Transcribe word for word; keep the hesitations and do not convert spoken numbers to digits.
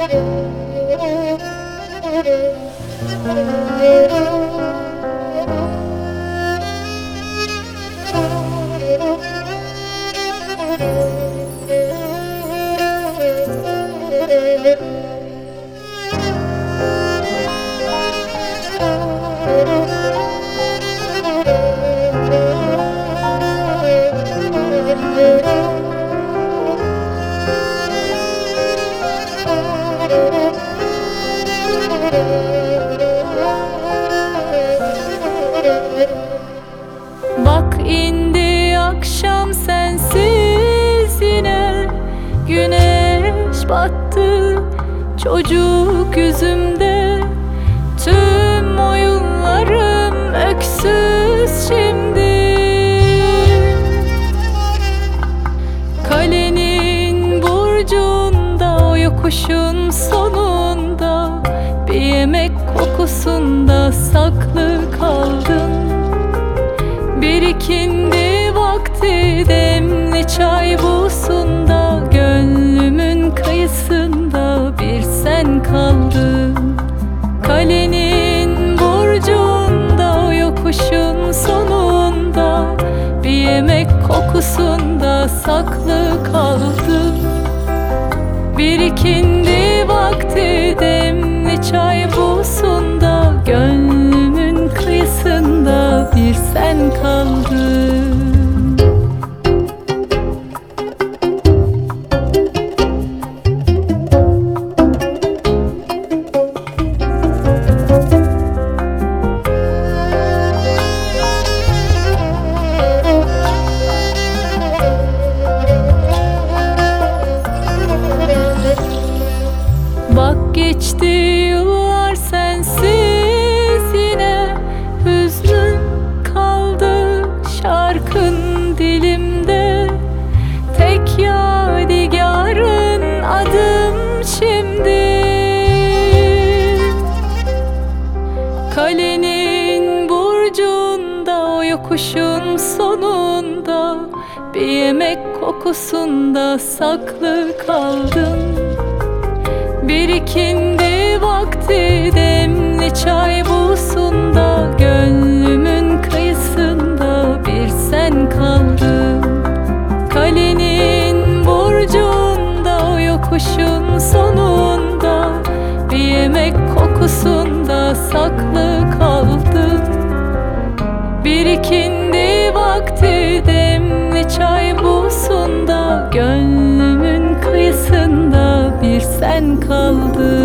Bak indi akşam sensiz yine, güneş battı çocuk yüzümde. Tüm oyunlarım öksüz şimdi. Kalenin burcunda, o yokuşun sonunda, bir yemek kokusunda saklı kaldım. Bir ikindi vakti demli çay busunda, gönlümün kıyısında bir sen kaldın. Kalenin burcunda, o yokuşun sonunda, bir yemek kokusunda saklı kaldım. Bir ikindi vakti demli çay busunda, gönlümün kıyısında bir sen kaldın. Bak geçti yıllar sensiz yine, hüznün kaldı şarkın dilimde. Tek yadigarın adım şimdi. Kalenin burcunda, o yokuşun sonunda, bir yemek kokusunda saklı kaldım. Bir ikindi vakti demli çay busunda, gönlümün kıyısında bir sen kaldın. Kalenin burcunda, o yokuşun sonunda, bir yemek kokusunda saklı kaldım. Bir ikindi vakti demli çay busunda, gönlümün kıyısında bir sen kaldın.